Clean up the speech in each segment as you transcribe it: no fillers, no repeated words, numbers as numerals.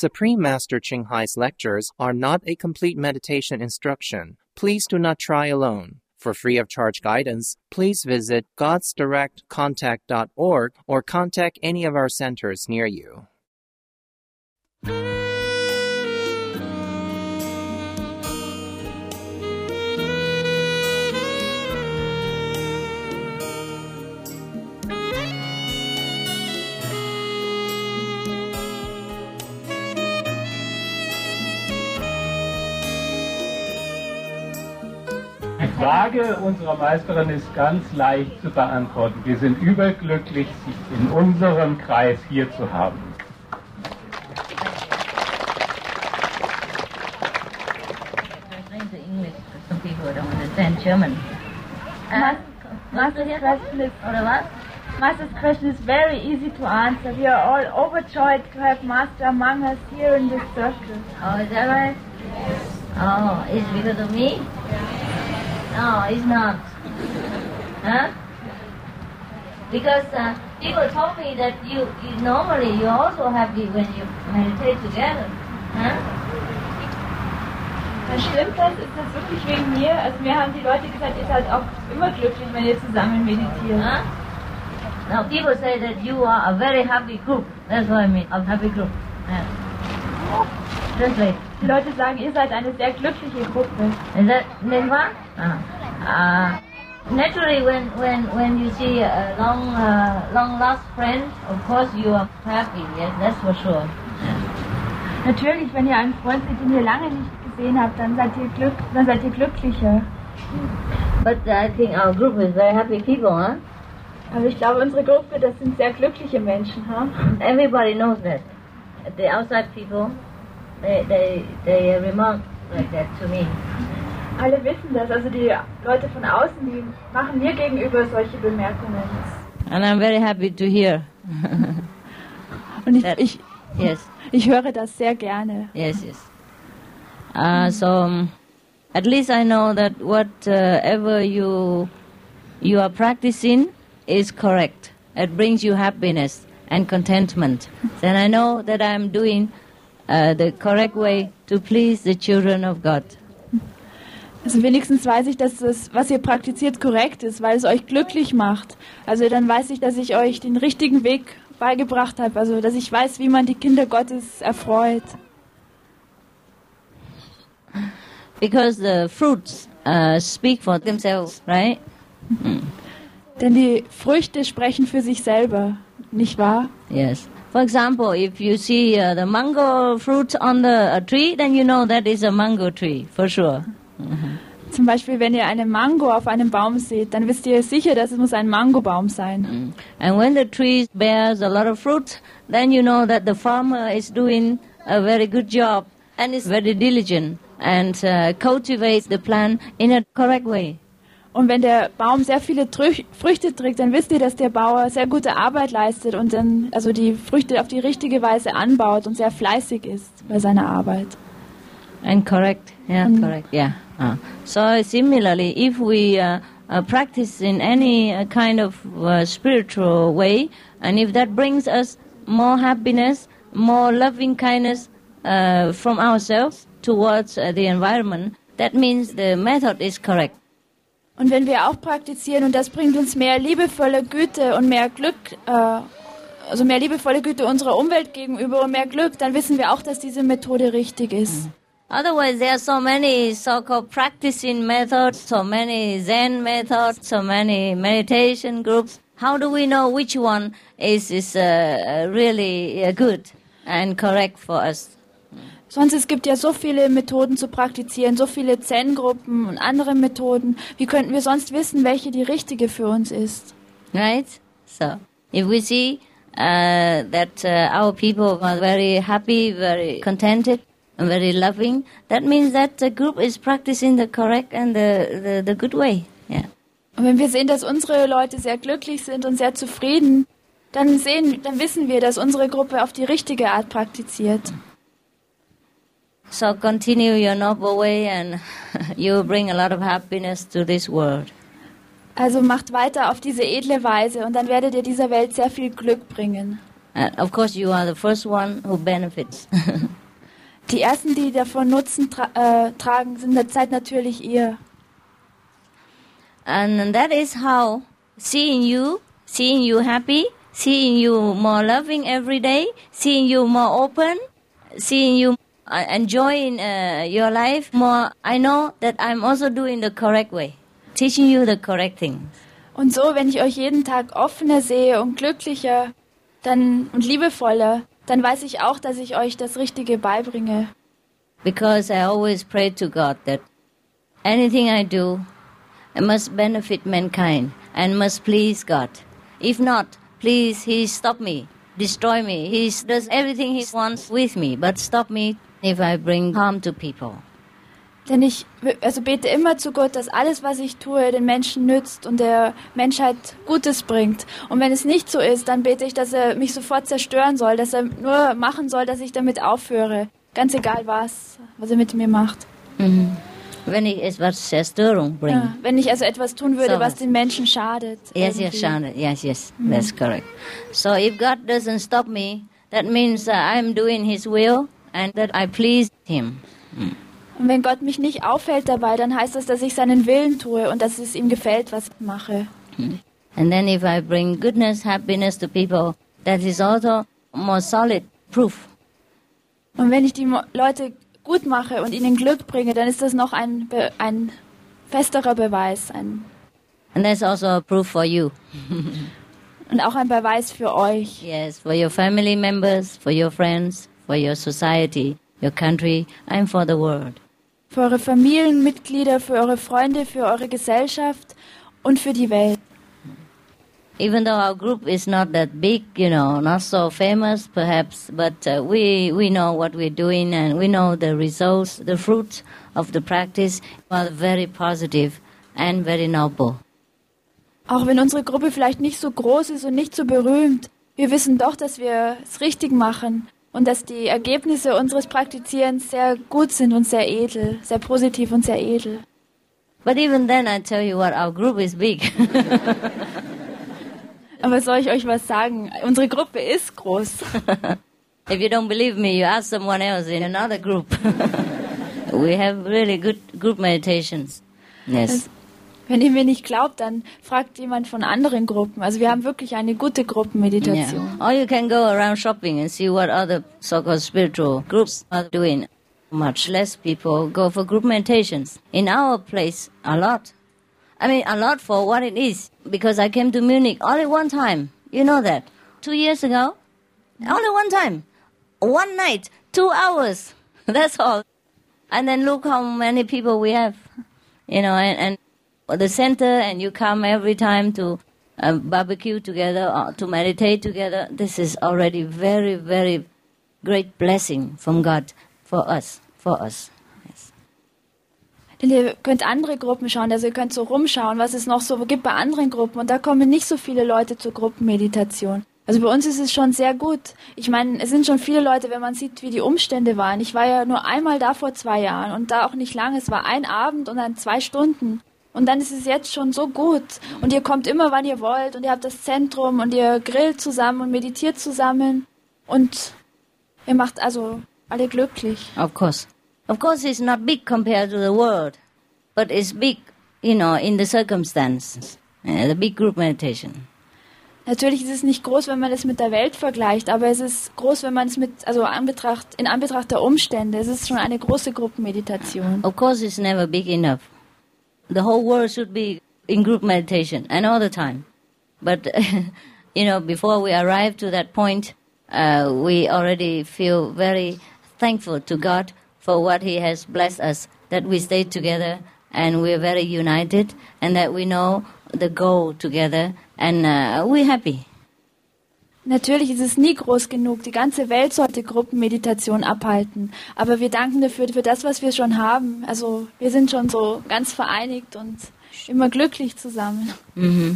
Supreme Master Ching Hai's lectures are not a complete meditation instruction. Please do not try alone. For free of charge guidance, please visit godsdirectcontact.org or contact any of our centers near you. Die Frage unserer Meisterin ist ganz leicht zu beantworten. Wir sind überglücklich, Sie in unserem Kreis hier zu haben. English, some people don't understand German. Master's question is very easy to answer. We are all overjoyed to have Master among us here in this circle. Oh, is that right? Oh, it's because of me? No, it's not. Huh? Because people told me that you normally you also happy when you meditate together. Huh? Stimmt das? Ist das wirklich wegen mir? Also mir haben die Leute gesagt, ihr seid auch immer glücklich, wenn ihr zusammen meditiert. Huh? Now people say that you are a very happy group. That's what I mean, a happy group. Yeah. Translate. Die Leute sagen, ihr seid eine sehr glückliche Gruppe. Is that Nirvana? Naturally, when you see a long lost friend, of course you are happy. Yes, that's for sure. Natürlich, wenn ihr einen Freund seht, den ihr lange nicht gesehen habt, dann seid ihr glücklicher. But I think our group is very happy people, huh? Aber ich glaube, unsere Gruppe, das sind sehr glückliche Menschen, huh? Everybody knows that. The outside people, they remark like that to me. Alle wissen das, also die Leute von außen, die machen mir gegenüber solche Bemerkungen. And I'm very happy to hear. Und yes. Ich höre das sehr gerne. Yes. So at least I know that whatever you are practicing is correct. It brings you happiness and contentment. Then I know that I'm doing the correct way to please the children of God. Also wenigstens weiß ich, dass das, was ihr praktiziert, korrekt ist, weil es euch glücklich macht. Also dann weiß ich, dass ich euch den richtigen Weg beigebracht habe. Also dass ich weiß, wie man die Kinder Gottes erfreut. Because the fruits speak for themselves, right? Denn die Früchte sprechen für sich selber, nicht wahr? Yes. For example, if you see the mango fruit on the tree, then you know that is a mango tree, for sure. Zum Beispiel, wenn ihr eine Mango auf einem Baum seht, dann wisst ihr sicher, dass es muss ein Mangobaum sein. And when the tree bears a lot of fruit, then you know that the farmer is doing a very good job and is very diligent and cultivates the plant in a correct way. Und wenn der Baum sehr viele Früchte trägt, dann wisst ihr, dass der Bauer sehr gute Arbeit leistet und dann also die Früchte auf die richtige Weise anbaut und sehr fleißig ist bei seiner Arbeit. And correct, correct, yeah. So similarly, if we practice in any kind of spiritual way, and if that brings us more happiness, more loving kindness from ourselves towards the environment, that means the method is correct. Und wenn wir auch praktizieren und das bringt uns mehr liebevolle Güte und mehr Glück, also mehr liebevolle Güte unserer Umwelt gegenüber und mehr Glück, dann wissen wir auch, dass diese Methode richtig ist. Otherwise, there are so many so-called practicing methods, so many Zen methods, so many meditation groups. How do we know which one is really good and correct for us? Sonst es gibt ja so viele Methoden zu praktizieren, so viele Zen-Gruppen und andere Methoden. Wie könnten wir sonst wissen, welche die richtige für uns ist? Right? So, if we see that our people are very happy, very contented, and very loving, that means that the group is practicing the correct and the good way. Yeah. Und wenn wir sehen, dass unsere Leute sehr glücklich sind und sehr zufrieden, dann wissen wir, dass unsere Gruppe auf die richtige Art praktiziert. So continue your noble way and you will bring a lot of happiness to this world. Also macht weiter auf diese edle Weise und dann werdet ihr dieser Welt sehr viel Glück bringen. Of course, you are the first one who benefits. Die ersten, die davon Nutzen tragen, seid natürlich ihr. And that is how seeing you happy, seeing you more loving every day, seeing you more open, seeing you enjoying your life more, I know that I'm also doing the correct way, teaching you the correct things. Und so, wenn ich euch jeden Tag offener sehe und glücklicher und liebevoller, dann weiß ich auch, dass ich euch das Richtige beibringe. Because I always pray to God that anything I do, I must benefit mankind and must please God. If not, please, He stop me, destroy me. He does everything He wants with me, but stop me if I bring harm to people. Denn ich bete immer zu Gott, dass alles, was ich tue, den Menschen nützt und der Menschheit Gutes bringt. Und wenn es nicht so ist, dann bete ich, dass er mich sofort zerstören soll, dass er nur machen soll, dass ich damit aufhöre. Ganz egal was er mit mir macht. Mhm. Wenn ich etwas Zerstörung bringe. Ja, wenn ich also etwas tun würde, was den Menschen schadet. Yes, schadet. Yes, that's correct. So if God doesn't stop me, that means I'm doing His will and that I please Him. Und wenn Gott mich nicht aufhält dabei, dann heißt das, dass ich seinen Willen tue und dass es ihm gefällt, was ich mache. And then if I bring goodness, happiness to people, that is also more solid proof. Und wenn ich die Leute gut mache und ihnen Glück bringe, dann ist das noch ein festerer Beweis. And that's also a proof for you. Und auch ein Beweis für euch. Yes, for your family members, for your friends, for your society, your country, and for the world. Für eure Familienmitglieder, für eure Freunde, für eure Gesellschaft und für die Welt. Even though our group is not that big, not so famous perhaps, but we know what we're doing and we know the results, the fruits of the practice are very positive and very noble. Auch wenn unsere Gruppe vielleicht nicht so groß ist und nicht so berühmt, wir wissen doch, dass wir es richtig machen und dass die Ergebnisse unseres Praktizierens sehr gut sind und sehr edel, sehr positiv und sehr edel. But even then I tell you what, our group is big. Aber soll ich euch was sagen? Unsere Gruppe ist groß. If you don't believe me, you ask someone else in another group. We have really good group meditations. Yes. Wenn ihr mir nicht glaubt, dann fragt jemand von anderen Gruppen. Also wir haben wirklich eine gute Gruppenmeditation. Yeah. Or you can go around shopping and see what other so-called spiritual groups are doing. Much less people go for group meditations. In our place, a lot. I mean, a lot for what it is. Because I came to Munich only one time. You know that. 2 years ago. Only one time. One night. 2 hours. That's all. And then look how many people we have. And the center, and you come every time to barbecue together or to meditate together. This is already very, very great blessing from God for us. Yes. Denn ihr könnt andere Gruppen schauen, also ihr könnt so rumschauen, was es noch so gibt bei anderen Gruppen. Und da kommen nicht so viele Leute zur Gruppenmeditation. Also bei uns ist es schon sehr gut. Ich meine, es sind schon viele Leute, wenn man sieht, wie die Umstände waren. Ich war ja nur einmal da vor 2 Jahren und da auch nicht lange. Es war ein Abend und dann 2 Stunden. Und dann ist es jetzt schon so gut. Und ihr kommt immer, wann ihr wollt. Und ihr habt das Zentrum und ihr grillt zusammen und meditiert zusammen. Und ihr macht also alle glücklich. Of course. Of course it's not big compared to the world. But it's big, in the circumstances. The big group meditation. Natürlich ist es nicht groß, wenn man es mit der Welt vergleicht. Aber es ist groß, wenn man es in Anbetracht der Umstände. Es ist schon eine große Gruppenmeditation. Of course it's never big enough. The whole world should be in group meditation and all the time. But, before we arrive to that point, we already feel very thankful to God for what He has blessed us, that we stay together and we're very united and that we know the goal together and we're happy. Natürlich ist es nie groß genug. Die ganze Welt sollte Gruppenmeditation abhalten. Aber wir danken dafür, für das, was wir schon haben. Also wir sind schon so ganz vereinigt und immer glücklich zusammen. Mm-hmm.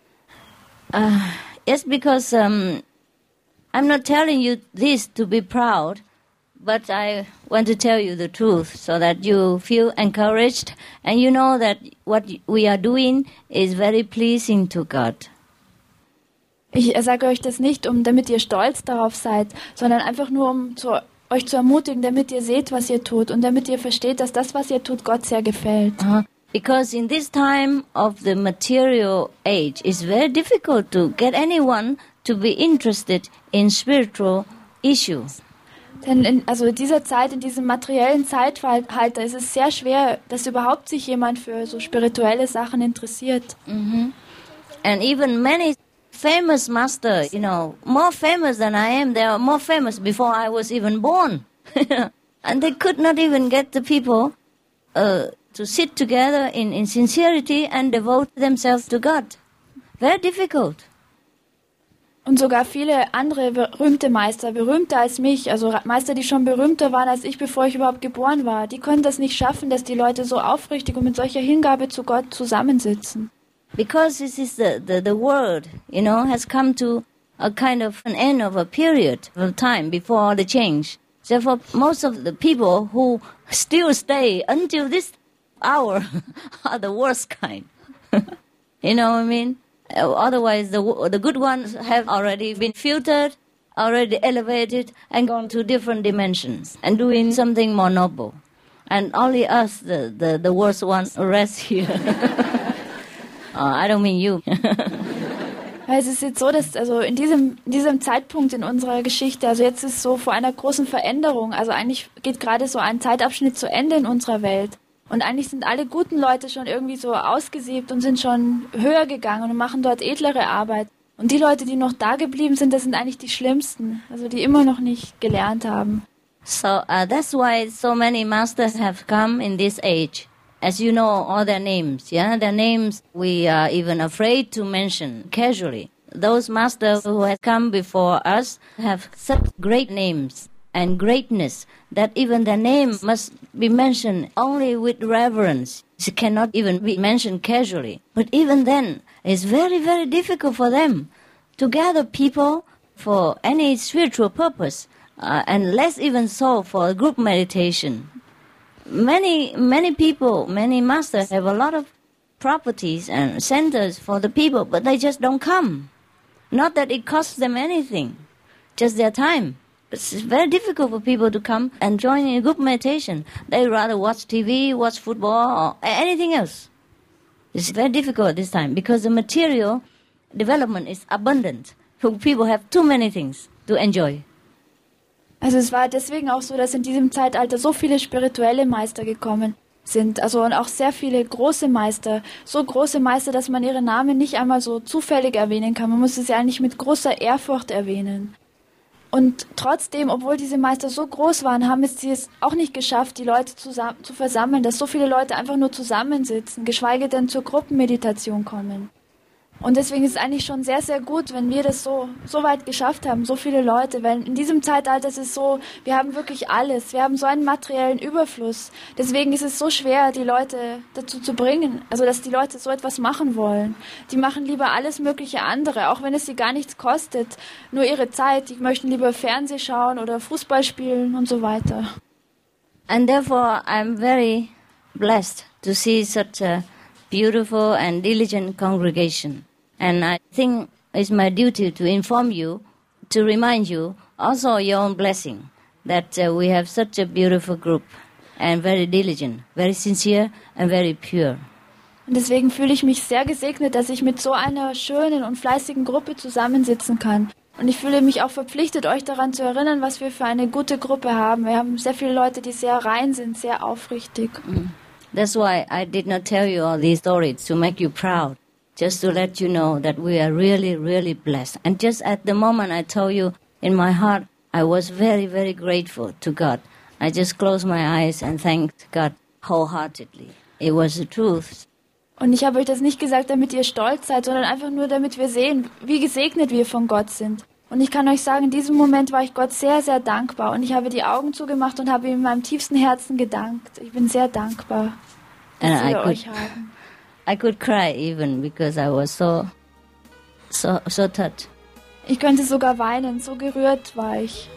Yes, because I'm not telling you this to be proud, but I want to tell you the truth so that you feel encouraged and you know that what we are doing is very pleasing to God. Ich sage euch das nicht, damit ihr stolz darauf seid, sondern einfach nur, euch zu ermutigen, damit ihr seht, was ihr tut und damit ihr versteht, dass das, was ihr tut, Gott sehr gefällt. Because in this time of the material age, it's very difficult to get anyone to be interested in spiritual issues. Denn in dieser Zeit, in diesem materiellen Zeitalter, ist es sehr schwer, dass überhaupt sich jemand für so spirituelle Sachen interessiert. And even many famous masters, more famous than I am, they are more famous before I was even born. And they could not even get the people to sit together in sincerity and devote themselves to God. Very difficult. Und sogar viele andere berühmte Meister, berühmter als mich, also Meister, die schon berühmter waren als ich, bevor ich überhaupt geboren war, die können das nicht schaffen, dass die Leute so aufrichtig und mit solcher Hingabe zu Gott zusammensitzen. Because this is the world, has come to a kind of an end of a period of time before the change. Therefore, most of the people who still stay until this hour are the worst kind. You know what I mean? Otherwise, the good ones have already been filtered, already elevated, and gone to different dimensions and doing something more noble. And only us, the worst ones, rest here. I don't mean you. Es ist jetzt so, dass in diesem Zeitpunkt in unserer Geschichte, also jetzt ist so vor einer großen Veränderung, also eigentlich geht gerade so ein Zeitabschnitt zu Ende in unserer Welt. Und eigentlich sind alle guten Leute schon irgendwie so ausgesiebt und sind schon höher gegangen und machen dort edlere Arbeit. Und die Leute, die noch da geblieben sind, das sind eigentlich die Schlimmsten, also die immer noch nicht gelernt haben. So that's why so many masters have come in this age. As you know, all their names, their names we are even afraid to mention casually. Those masters who have come before us have such great names and greatness that even their name must be mentioned only with reverence. It cannot even be mentioned casually. But even then, it's very, very difficult for them to gather people for any spiritual purpose, and less even so for group meditation. Many people, many masters have a lot of properties and centers for the people, but they just don't come. Not that it costs them anything, just their time. It's very difficult for people to come and join in a group meditation. They rather watch TV, watch football, or anything else. It's very difficult this time because the material development is abundant. So people have too many things to enjoy. Also es war deswegen auch so, dass in diesem Zeitalter so viele spirituelle Meister gekommen sind. Also und auch sehr viele große Meister. So große Meister, dass man ihre Namen nicht einmal so zufällig erwähnen kann. Man muss sie eigentlich mit großer Ehrfurcht erwähnen. Und trotzdem, obwohl diese Meister so groß waren, haben sie es auch nicht geschafft, die Leute zu versammeln, dass so viele Leute einfach nur zusammensitzen, geschweige denn zur Gruppenmeditation kommen. Und deswegen ist es eigentlich schon sehr, sehr gut, wenn wir das so weit geschafft haben, so viele Leute, weil in diesem Zeitalter ist es so, wir haben wirklich alles, wir haben so einen materiellen Überfluss. Deswegen ist es so schwer, die Leute dazu zu bringen, also dass die Leute so etwas machen wollen. Die machen lieber alles mögliche andere, auch wenn es sie gar nichts kostet, nur ihre Zeit. Die möchten lieber Fernseh schauen oder Fußball spielen und so weiter. And therefore I'm very blessed to see such a beautiful and diligent congregation. And I think it's my duty to inform you, to remind you also your own blessing, that we have such a beautiful group and very diligent, very sincere and very pure. Und deswegen fühle ich mich sehr gesegnet, dass ich mit so einer schönen und fleißigen Gruppe zusammensitzen kann. Und ich fühle mich auch verpflichtet, euch daran zu erinnern, was wir für eine gute Gruppe haben. Wir haben sehr viele Leute, die sehr rein sind, sehr aufrichtig. That's why I did not tell you all these stories to make you proud, just to let you know that we are really, really blessed. And just at the moment I told you, in my heart, I was very, very grateful to God. I just closed my eyes and thanked God wholeheartedly. It was the truth. Und ich habe euch das nicht gesagt, damit ihr stolz seid, sondern einfach nur, damit wir sehen, wie gesegnet wir von Gott sind. Und ich kann euch sagen, in diesem Moment war ich Gott sehr, sehr dankbar. Und ich habe die Augen zugemacht und habe ihm in meinem tiefsten Herzen gedankt. Ich bin sehr dankbar, dass wir euch haben. I could cry even because I was so touched. Ich könnte sogar weinen, so gerührt war ich.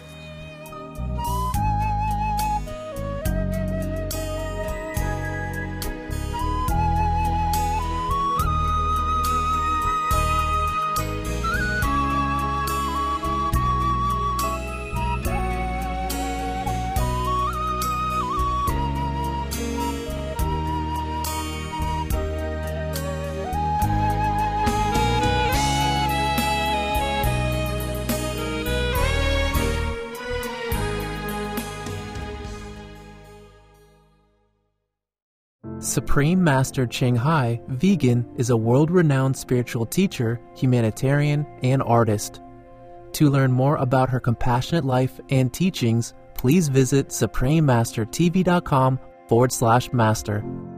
Supreme Master Ching Hai, vegan, is a world-renowned spiritual teacher, humanitarian, and artist. To learn more about her compassionate life and teachings, please visit suprememastertv.com/master.